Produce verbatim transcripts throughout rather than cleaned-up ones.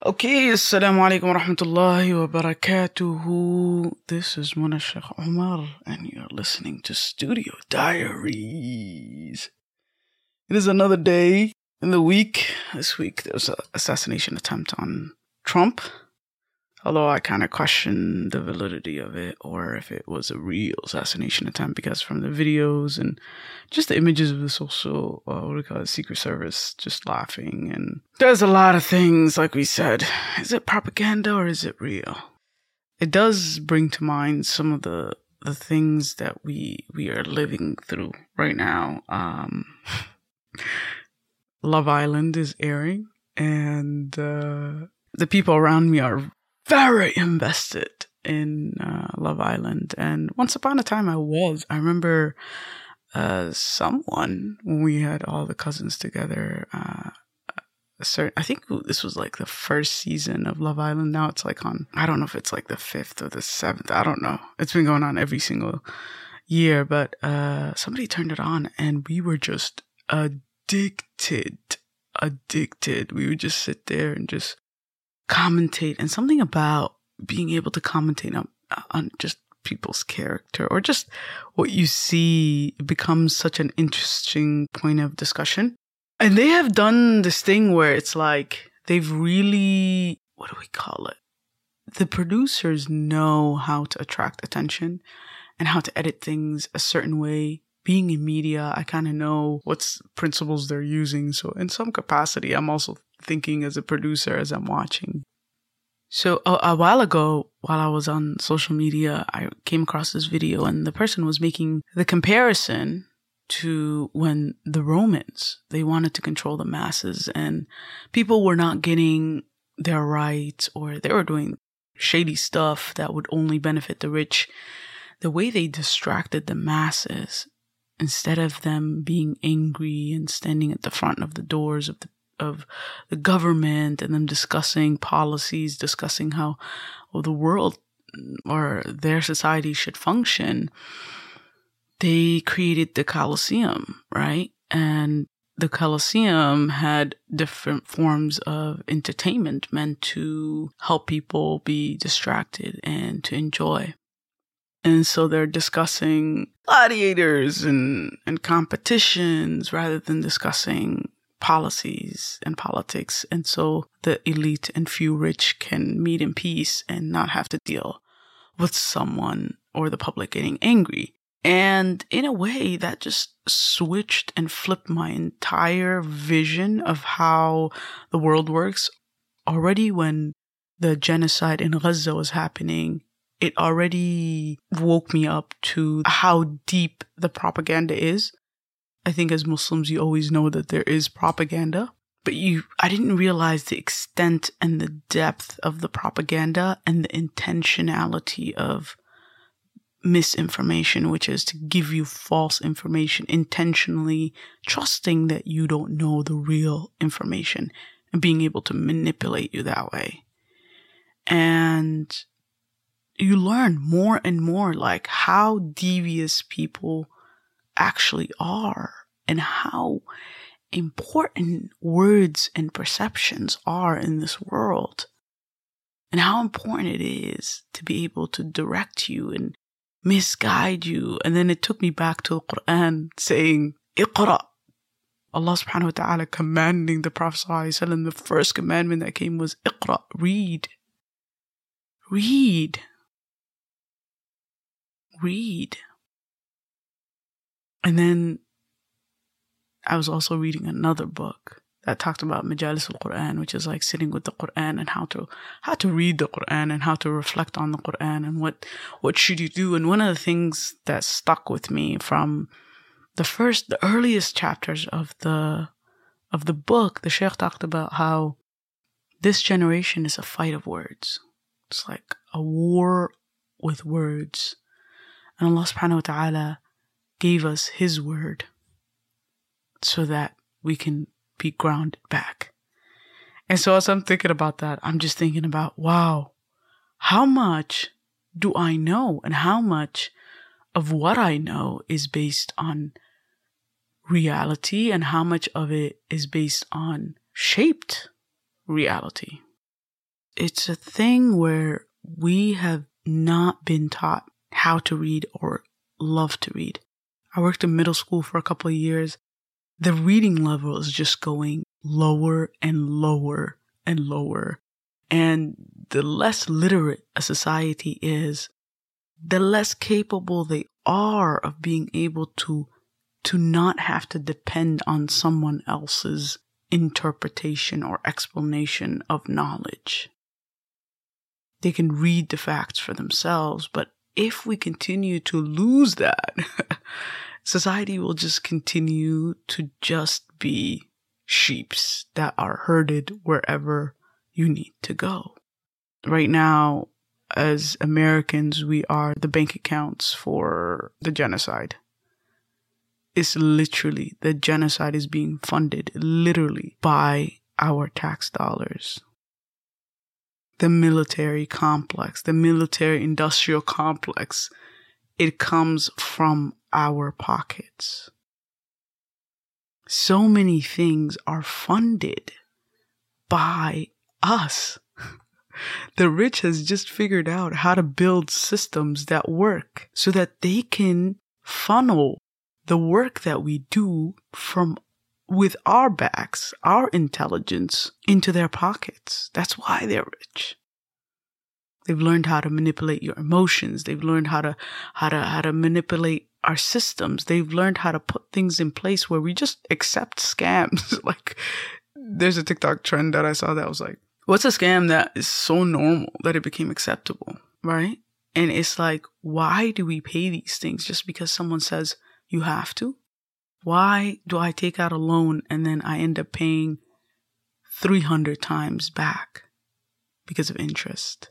Okay, Assalamu alaikum wa rahmatullahi wa barakatuhu. This is Muna Sheikh Omar, and you're listening to Studio Diaries. It is another day in the week. This week there was an assassination attempt on Trump, although I kind of question the validity of it, or if it was a real assassination attempt, because from the videos and just the images of the social, uh, what do we call it, Secret Service, just laughing. And there's a lot of things, like we said. Is it propaganda or is it real? It does bring to mind some of the the things that we we are living through right now. Um, Love Island is airing, and uh, the people around me are very invested in uh, Love Island. And once upon a time I was. I remember uh, someone, when we had all the cousins together, uh, a certain, I think this was like the first season of Love Island. Now it's like on, I don't know if it's like the fifth or the seventh. I don't know. It's been going on every single year, but uh, somebody turned it on and we were just addicted, addicted. We would just sit there and just commentate, and something about being able to commentate on, on just people's character or just what you see becomes such an interesting point of discussion. And they have done this thing where it's like they've really, what do we call it? The producers know how to attract attention and how to edit things a certain way. Being in media, I kind of know what's principles they're using. So in some capacity, I'm also thinking as a producer as I'm watching. So a, a while ago, while I was on social media, I came across this video, and the person was making the comparison to when the Romans, they wanted to control the masses and people were not getting their rights, or they were doing shady stuff that would only benefit the rich. The way they distracted the masses, instead of them being angry and standing at the front of the doors of the of the government and them discussing policies, discussing how well, the world or their society should function, they created the Colosseum, right? And the Colosseum had different forms of entertainment meant to help people be distracted and to enjoy. And so they're discussing gladiators and, and competitions rather than discussing policies and politics. And so the elite and few rich can meet in peace and not have to deal with someone or the public getting angry. And in a way that just switched and flipped my entire vision of how the world works. Already when the genocide in Gaza was happening, it already woke me up to how deep the propaganda is. I think as Muslims, you always know that there is propaganda, but you, I didn't realize the extent and the depth of the propaganda and the intentionality of misinformation, which is to give you false information, intentionally trusting that you don't know the real information and being able to manipulate you that way. And you learn more and more like how devious people actually are and how important words and perceptions are in this world, and how important it is to be able to direct you and misguide you. And then it took me back to the Quran saying, Iqra. Allah subhanahu wa ta'ala commanding the Prophet sallallahu alaihi wasallam, the first commandment that came was Iqra, read. Read. Read. And then I was also reading another book that talked about Majalis al-Quran, which is like sitting with the Quran and how to how to read the Quran and how to reflect on the Quran and what what should you do. And one of the things that stuck with me from the first, the earliest chapters of the of the book, the Sheikh talked about how this generation is a fight of words. It's like a war with words. And Allah subhanahu wa ta'ala gave us His word so that we can be grounded back. And so as I'm thinking about that, I'm just thinking about, wow, how much do I know? And how much of what I know is based on reality, and how much of it is based on shaped reality? it's a thing where we have not been taught how to read or love to read. I worked in middle school for a couple of years. The reading level is just going lower and lower and lower. And the less literate a society is, the less capable they are of being able to, to not have to depend on someone else's interpretation or explanation of knowledge. They can read the facts for themselves, but if we continue to lose that, society will just continue to just be sheeps that are herded wherever you need to go. Right now, as Americans, we are the bank accounts for the genocide. It's literally, the genocide is being funded literally by our tax dollars. The military complex, the military industrial complex, it comes from our pockets. So many things are funded by us. The rich has just figured out how to build systems that work so that they can funnel the work that we do from with our backs, our intelligence, into their pockets. That's why they're rich. They've learned how to manipulate your emotions. They've learned how to, how to, how to manipulate our systems. They've learned how to put things in place where we just accept scams. Like, there's a TikTok trend that I saw that was like, what's a scam that is so normal that it became acceptable, right? And it's like, why do we pay these things just because someone says you have to? Why do I take out a loan and then I end up paying three hundred times back because of interest?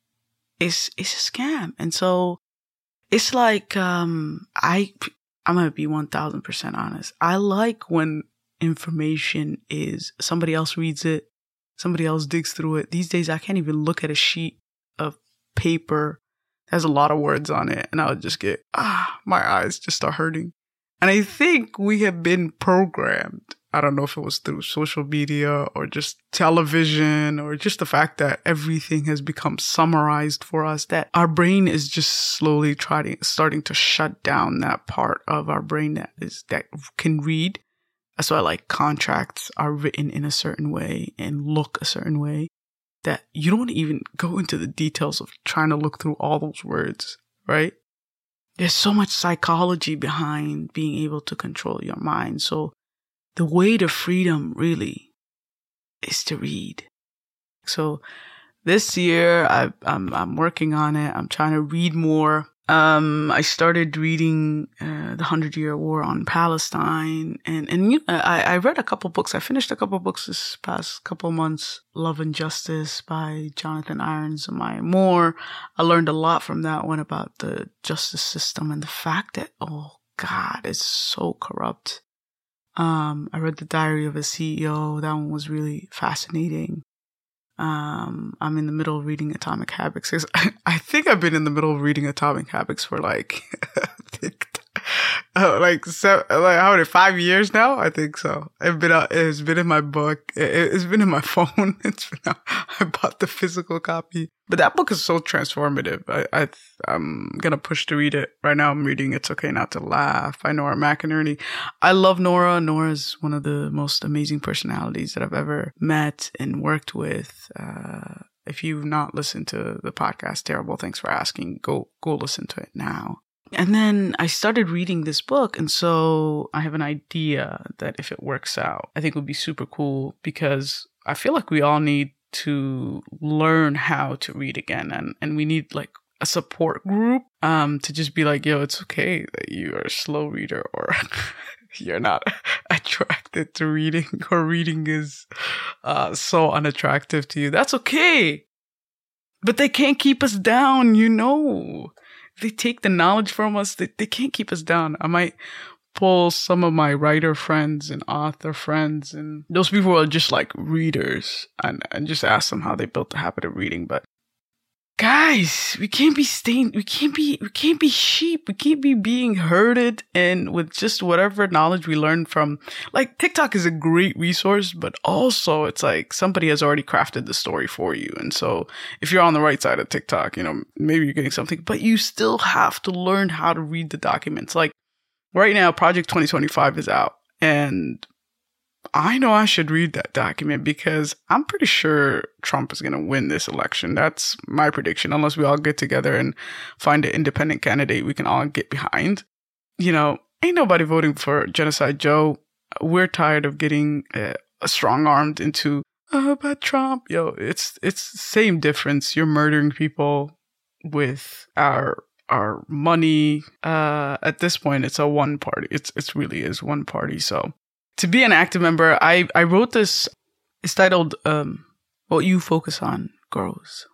It's it's a scam. And so it's like, um, I, I'm going to be one thousand percent honest. I like when information is, somebody else reads it, somebody else digs through it. These days, I can't even look at a sheet of paper that has a lot of words on it, and I would just get, ah, my eyes just start hurting. And I think we have been programmed. I don't know if it was through social media or just television or just the fact that everything has become summarized for us, that our brain is just slowly trying, starting to shut down that part of our brain that is, that can read. That's why, like, contracts are written in a certain way and look a certain way that you don't even go into the details of trying to look through all those words, right? There's so much psychology behind being able to control your mind. So the way to freedom really is to read. So this year I, I'm I'm working on it. I'm trying to read more. Um, I started reading uh, the Hundred Year War on Palestine, and and you know, I I read a couple books. I finished a couple books this past couple months. Love and Justice by Jonathan Irons and Maya Moore. I learned a lot from that one about the justice system and the fact that, oh God, it's so corrupt. Um, I read The Diary of a C E O. That one was really fascinating. Um, I'm in the middle of reading Atomic Habits. I think I've been in the middle of reading Atomic Habits for like, I think, uh, like seven, like how many, five years now? I think so. It's been, uh, it's been in my book. It, it's been in my phone. It's been, uh, I bought the physical copy. But that book is so transformative. I, I, I'm gonna push to read it. Right now I'm reading It's Okay Not to Laugh by Nora McInerney. I love Nora. Nora's one of the most amazing personalities that I've ever met and worked with. Uh, if you've not listened to the podcast, Terrible, thanks for asking. Go, go listen to it now. And then I started reading this book. And so I have an idea that if it works out, I think it would be super cool, because I feel like we all need to learn how to read again. And, and we need like a support group, um, to just be like, yo, it's okay that you are a slow reader or you're not attracted to reading, or reading is, uh, so unattractive to you. That's okay. But they can't keep us down, you know. They take the knowledge from us. They, they can't keep us down. I might pull some of my writer friends and author friends and those people who are just like readers and, and just ask them how they built the habit of reading. But guys, we can't be staying, we can't be, we can't be sheep. We can't be being herded and with just whatever knowledge we learn from, like, TikTok is a great resource, but also it's like somebody has already crafted the story for you. And so if you're on the right side of TikTok, you know, maybe you're getting something, but you still have to learn how to read the documents. Like right now, Project twenty twenty-five is out, and I know I should read that document because I'm pretty sure Trump is going to win this election. That's my prediction, unless we all get together and find an independent candidate we can all get behind. You know, ain't nobody voting for Genocide Joe. We're tired of getting uh, strong-armed into, oh, but Trump. Yo, it's it's the same difference. You're murdering people with our our money. Uh, at this point, it's a one party. It's it's really is one party. So to be an active member, I, I wrote this. It's titled, um, What You Focus On Grows.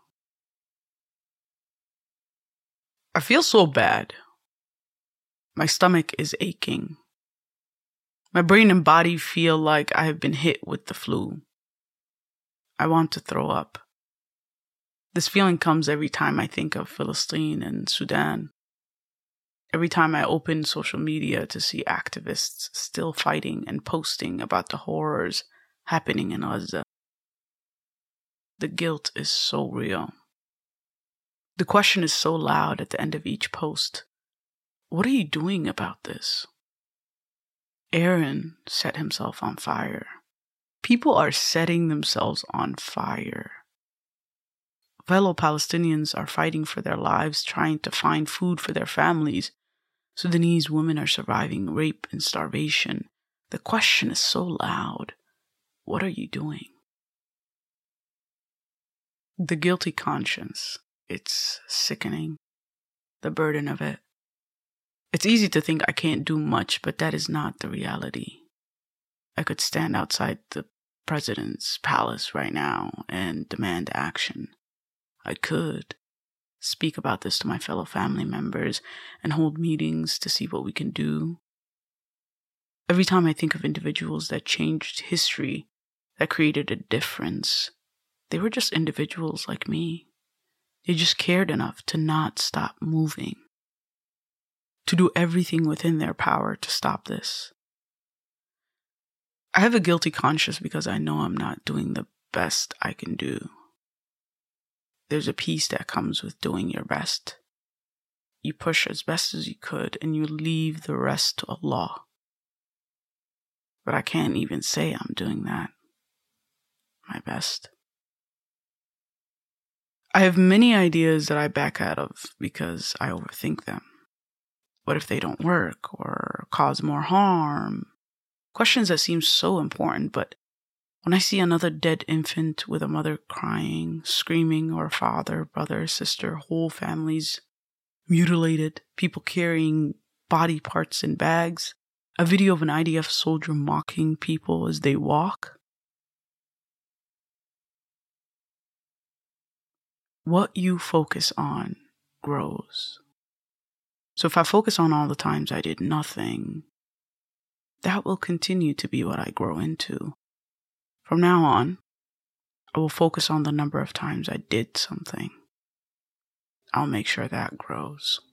I feel so bad. My stomach is aching. My brain and body feel like I have been hit with the flu. I want to throw up. This feeling comes every time I think of Palestine and Sudan. Every time I open social media to see activists still fighting and posting about the horrors happening in Gaza. The guilt is so real. The question is so loud at the end of each post. What are you doing about this? Aaron set himself on fire. People are setting themselves on fire. Fellow Palestinians are fighting for their lives, trying to find food for their families. Sudanese women are surviving rape and starvation. The question is so loud. What are you doing? The guilty conscience. It's sickening. The burden of it. It's easy to think I can't do much, but that is not the reality. I could stand outside the president's palace right now and demand action. I could speak about this to my fellow family members and hold meetings to see what we can do. Every time I think of individuals that changed history, that created a difference, they were just individuals like me. They just cared enough to not stop moving, to do everything within their power to stop this. I have a guilty conscience because I know I'm not doing the best I can do. There's a peace that comes with doing your best. You push as best as you could and you leave the rest to Allah. But I can't even say I'm doing that. My best. I have many ideas that I back out of because I overthink them. What if they don't work or cause more harm? Questions that seem so important, but when I see another dead infant with a mother crying, screaming, or a father, brother, sister, whole families mutilated, people carrying body parts in bags, a video of an I D F soldier mocking people as they walk. What you focus on grows. So if I focus on all the times I did nothing, that will continue to be what I grow into. From now on, I will focus on the number of times I did something. I'll make sure that grows.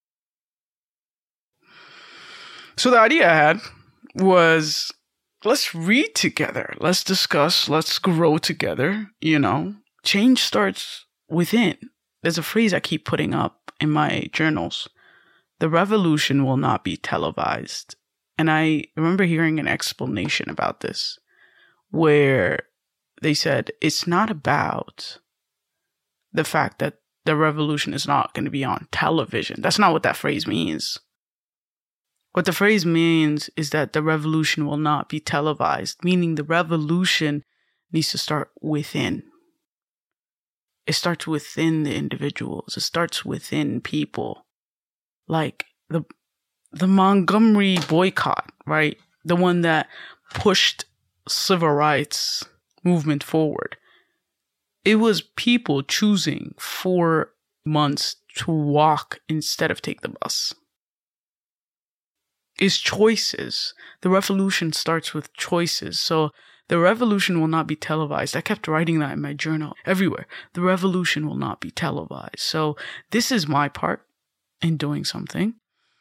So the idea I had was, let's read together. Let's discuss. Let's grow together. You know, change starts within. There's a phrase I keep putting up in my journals. The revolution will not be televised. And I remember hearing an explanation about this, where they said it's not about the fact that the revolution is not going to be on television. That's not what that phrase means. What the phrase means is that the revolution will not be televised, meaning the revolution needs to start within. It starts within the individuals. It starts within people. Like the the Montgomery boycott, right? The one that pushed civil rights movement forward. It was people choosing for months to walk instead of take the bus. It's choices. The revolution starts with choices. So The revolution will not be televised. I kept writing that in my journal everywhere. The revolution will not be televised. So this is my part in doing something.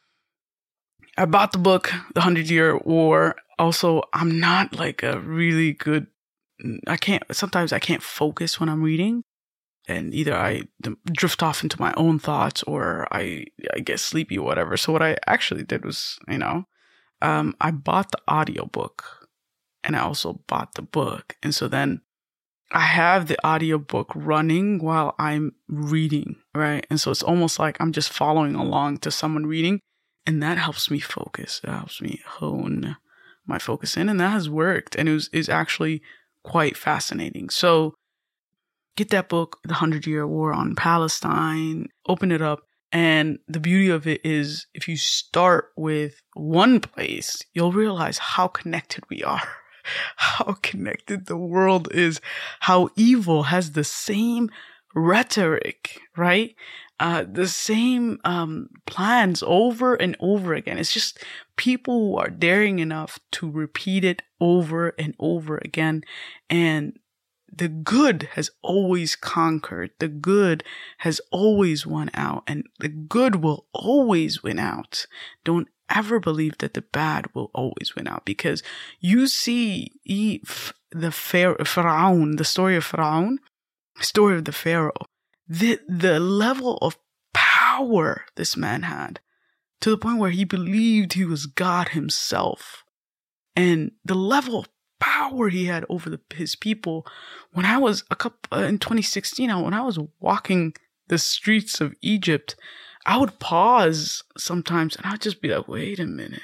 I bought the book, The Hundred Year War. Also, I'm not like a really good, I can't, sometimes I can't focus when I'm reading. And either I drift off into my own thoughts or I, I get sleepy or whatever. So what I actually did was, you know, um, I bought the audiobook and I also bought the book. And so then I have the audiobook running while I'm reading, right? And so it's almost like I'm just following along to someone reading. And that helps me focus. That helps me hone my focus in. And that has worked. And it was, is actually quite fascinating. So get that book, The Hundred Year War on Palestine, open it up. And the beauty of it is if you start with one place, you'll realize how connected we are, how connected the world is, how evil has the same rhetoric, right? Uh, the same um, plans over and over again. It's just people who are daring enough to repeat it over and over again. And the good has always conquered. The good has always won out, and the good will always win out. Don't ever believe that the bad will always win out, because you see the Pharaoh, the story of Pharaoh, story of the Pharaoh, the, the level of power this man had to the point where he believed he was God himself, and the level of power he had over the, his people. When I was a couple uh, in twenty sixteen, when I was walking the streets of Egypt, I would pause sometimes and I'd just be like, wait a minute.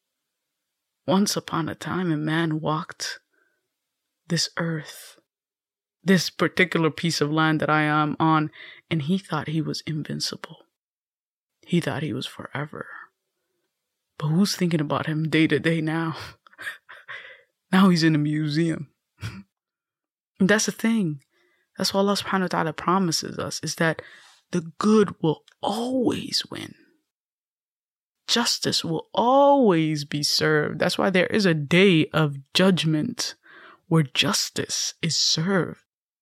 Once upon a time, a man walked this earth, this particular piece of land that I am on, and he thought he was invincible. He thought he was forever. But who's thinking about him day to day now? Now he's in a museum. And that's the thing. That's what Allah subhanahu wa ta'ala promises us, is that the good will always win. Justice will always be served. That's why there is a day of judgment where justice is served.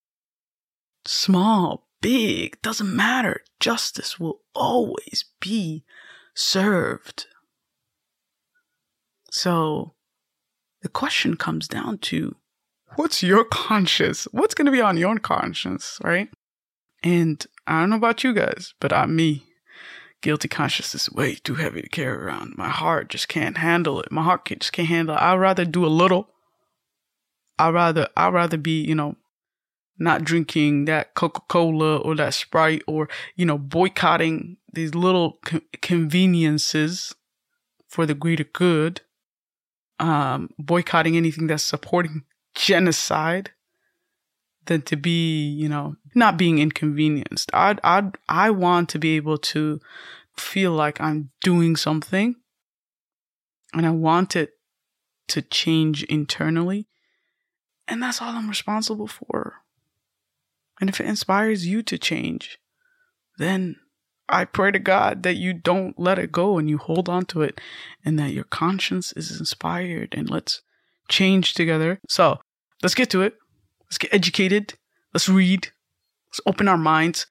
Small, big, doesn't matter. Justice will always be served. So the question comes down to, what's your conscience? What's going to be on your conscience, right? And I don't know about you guys, but I'm me. Guilty conscience is way too heavy to carry around. My heart just can't handle it. My heart just can't handle it. I'd rather do a little. I'd rather, I'd rather be, you know, not drinking that Coca-Cola or that Sprite, or, you know, boycotting these little co- conveniences for the greater good. Um, boycotting anything that's supporting genocide, than to be, you know, not being inconvenienced. I'd, I'd, I want to be able to feel like I'm doing something, and I want it to change internally. And that's all I'm responsible for. And if it inspires you to change, then I pray to God that you don't let it go and you hold on to it, and that your conscience is inspired, and let's change together. So let's get to it. Let's get educated. Let's read. Let's open our minds.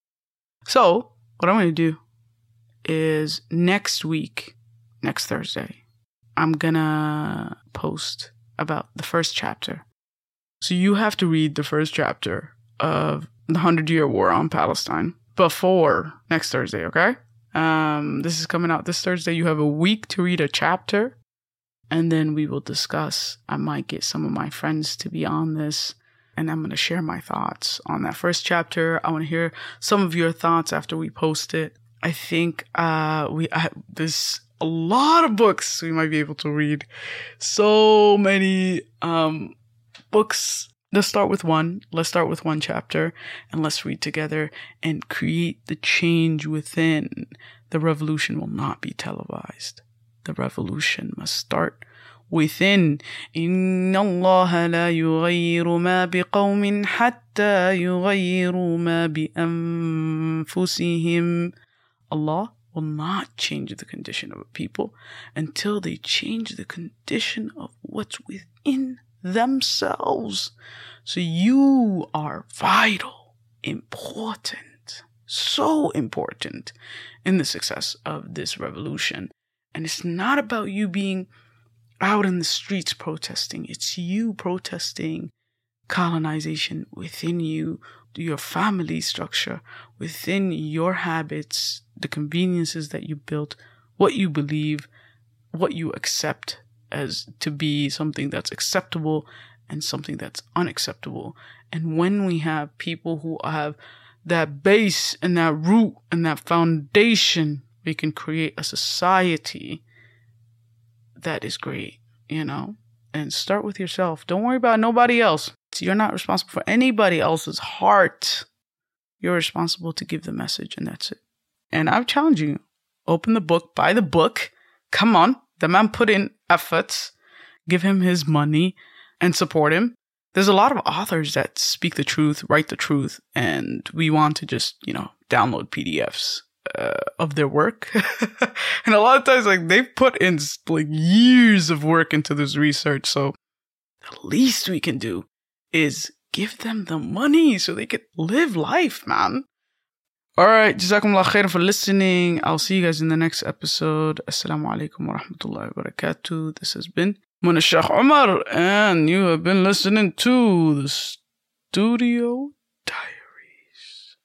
So what I'm going to do is next week, next Thursday, I'm going to post about the first chapter. So you have to read the first chapter of The Hundred Year War on Palestine before next Thursday, okay? Um, this is coming out this Thursday. You have a week to read a chapter, and then we will discuss. I might get some of my friends to be on this, and I'm going to share my thoughts on that first chapter. I want to hear some of your thoughts after we post it. I think uh, we I, there's a lot of books we might be able to read. So many um, books. Let's start with one. Let's start with one chapter, and let's read together and create the change within. The revolution will not be televised. The revolution must start within. إِنَّ اللَّهَ لَا يُغَيِّرُ مَا بِقَوْمٍ حَتَّى يُغَيِّرُوا مَا بِأَنفُسِهِمْ. Allah will not change the condition of a people until they change the condition of what's within themselves. So you are vital, important, so important in the success of this revolution. And it's not about you being out in the streets protesting. It's you protesting colonization within you, your family structure, within your habits, the conveniences that you built, what you believe, what you accept as to be something that's acceptable and something that's unacceptable. And when we have people who have that base and that root and that foundation, we can create a society that is great, you know? And start with yourself. Don't worry about nobody else. You're not responsible for anybody else's heart. You're responsible to give the message, and that's it. And I challenge you, open the book, buy the book. Come on. The man put in efforts. Give him his money and support him. There's a lot of authors that speak the truth, write the truth, and we want to just, you know, download P D Fs uh, of their work. And a lot of times, like, they've put in like years of work into this research. So the least we can do is give them the money so they could live life, man. All right. Jazakumullah khairan for listening. I'll see you guys in the next episode. Assalamu alaikum wa rahmatullahi wa barakatuh. This has been Mona Sheikh Omar, and you have been listening to the Studio